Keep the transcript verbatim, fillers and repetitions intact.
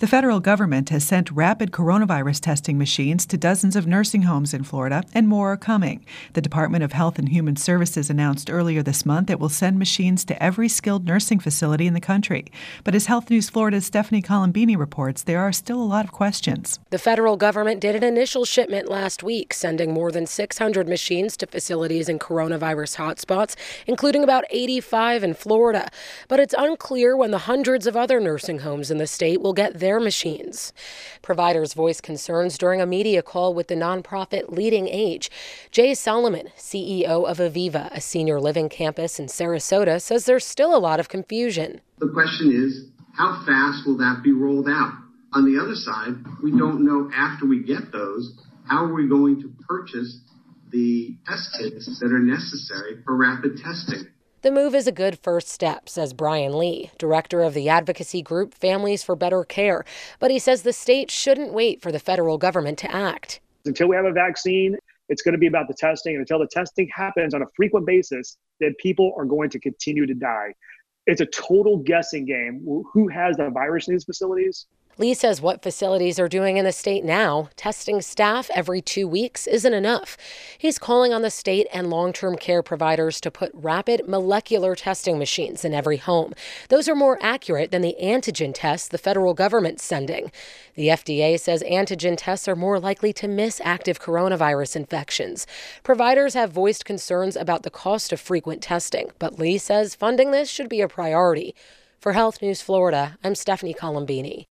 The federal government has sent rapid coronavirus testing machines to dozens of nursing homes in Florida, and more are coming. The Department of Health and Human Services announced earlier this month it will send machines to every skilled nursing facility in the country. But as Health News Florida's Stephanie Colombini reports, there are still a lot of questions. The federal government did an initial shipment last week, sending more than six hundred machines to facilities in coronavirus hotspots, including about eighty-five in Florida. But it's unclear when the hundreds of other nursing homes in the state will get their machines. Providers voiced concerns during a media call with the nonprofit Leading Age. Jay Solomon, C E O of Aviva, a senior living campus in Sarasota, says there's still a lot of confusion. The question is, how fast will that be rolled out? On the other side, we don't know after we get those, how are we going to purchase the test kits that are necessary for rapid testing? The move is a good first step, says Brian Lee, director of the advocacy group Families for Better Care. But he says the state shouldn't wait for the federal government to act. Until we have a vaccine, it's going to be about the testing. And until the testing happens on a frequent basis, then people are going to continue to die. It's a total guessing game. Who has the virus in these facilities? Lee says what facilities are doing in the state now, testing staff every two weeks, isn't enough. He's calling on the state and long-term care providers to put rapid molecular testing machines in every home. Those are more accurate than the antigen tests the federal government's sending. The F D A says antigen tests are more likely to miss active coronavirus infections. Providers have voiced concerns about the cost of frequent testing, but Lee says funding this should be a priority. For Health News Florida, I'm Stephanie Colombini.